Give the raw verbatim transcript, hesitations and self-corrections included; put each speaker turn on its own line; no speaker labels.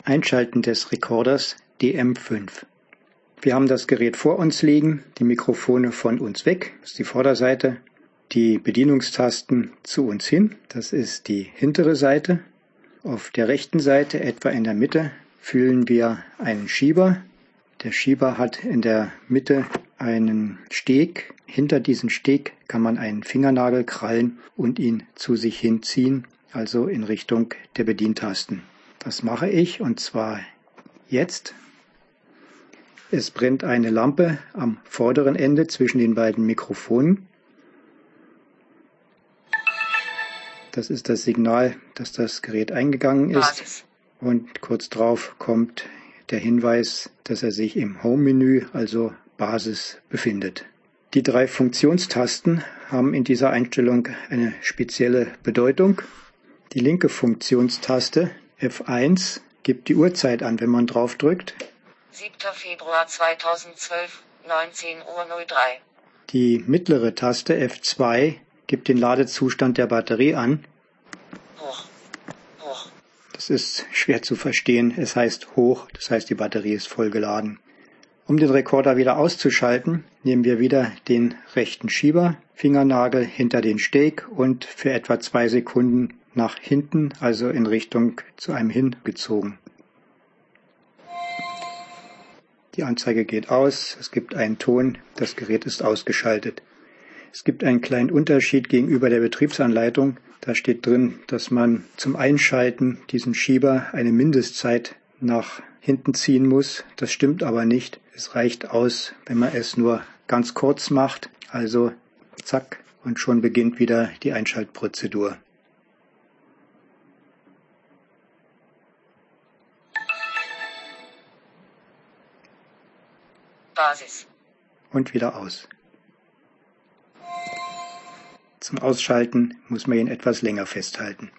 Einschalten des Rekorders D M fünf. Wir haben das Gerät vor uns liegen, die Mikrofone von uns weg, das ist die Vorderseite, die Bedienungstasten zu uns hin, das ist die hintere Seite. Auf der rechten Seite, etwa in der Mitte, fühlen wir einen Schieber. Der Schieber hat in der Mitte einen Steg. Hinter diesen Steg kann man einen Fingernagel krallen und ihn zu sich hinziehen, also in Richtung der Bedientasten. Das mache ich, und zwar jetzt. Es brennt eine Lampe am vorderen Ende zwischen den beiden Mikrofonen. Das ist das Signal, dass das Gerät eingegangen ist.
Basis.
Und kurz darauf kommt der Hinweis, dass er sich im Home-Menü, also Basis, befindet. Die drei Funktionstasten haben in dieser Einstellung eine spezielle Bedeutung. Die linke Funktionstaste F eins gibt die Uhrzeit an, wenn man drauf drückt.
siebter Februar zweitausendzwölf, neunzehn Uhr null drei.
Die mittlere Taste F zwei gibt den Ladezustand der Batterie an.
Hoch. Hoch.
Das ist schwer zu verstehen. Es heißt hoch, das heißt die Batterie ist voll geladen. Um den Rekorder wieder auszuschalten, nehmen wir wieder den rechten Schieber, Fingernagel hinter den Steg und für etwa zwei Sekunden nach hinten, also in Richtung zu einem hingezogen. Die Anzeige geht aus, es gibt einen Ton, das Gerät ist ausgeschaltet. Es gibt einen kleinen Unterschied gegenüber der Betriebsanleitung. Da steht drin, dass man zum Einschalten diesen Schieber eine Mindestzeit nach hinten ziehen muss. Das stimmt aber nicht. Es reicht aus, wenn man es nur ganz kurz macht. Also zack, und schon beginnt wieder die Einschaltprozedur.
Basis.
Und wieder aus. Zum Ausschalten muss man ihn etwas länger festhalten.